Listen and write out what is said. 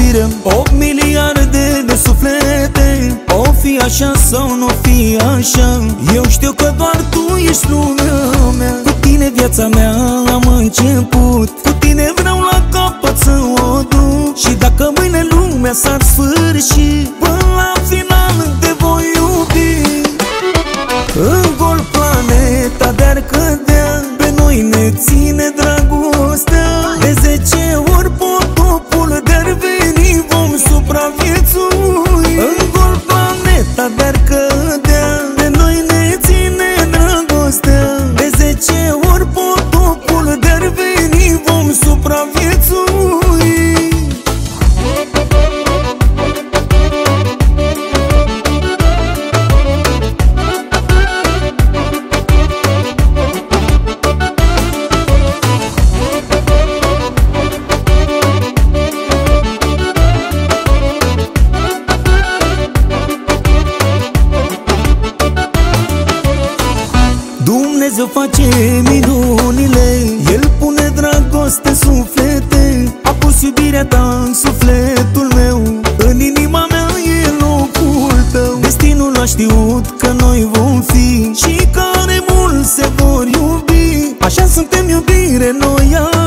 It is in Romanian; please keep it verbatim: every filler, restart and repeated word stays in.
iubire. O miliarde de suflete, o fi așa sau nu fi așa, eu știu că doar tu ești lumea mea. Cu tine viața mea am început, cu tine vreau la capăt să o duc. Și dacă mâine lumea s-ar sfârși, până la final te voi iubi. În gol planeta de-ar cădea, pe noi ne ține dragostea. De zece ori potopul de-ar veni, vom supraviețui. În gol planeta de-ar cădea, pe noi ne ține dragostea. De zece ori potopul de-ar veni, vom supraviețui. Dumnezeu face minunile, El pune dragoste în suflete. A pus iubirea ta în sufletul meu, în inima mea e locul tău. Destinul a știut că noi vom fi și care mulți se vor iubi. Așa suntem iubire noi